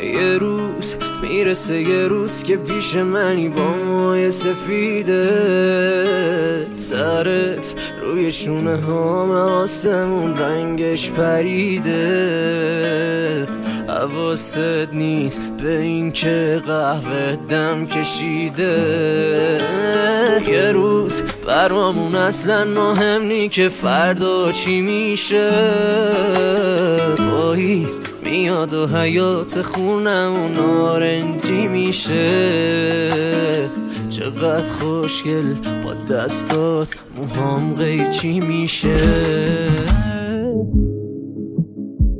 یه روز میرسه، یه روز که پیش منی با موهای سفیده، سرت روی شونه هام آسمون رنگش پریده، حواست نیست به این که قهوه دم کشیده. یه روز برامون اصلا مهم نی که فردا چی میشه، پاییز میاد و حیات خونمون نارنجی میشه. چقدر خوشگل با دستات موهام قیچی میشه.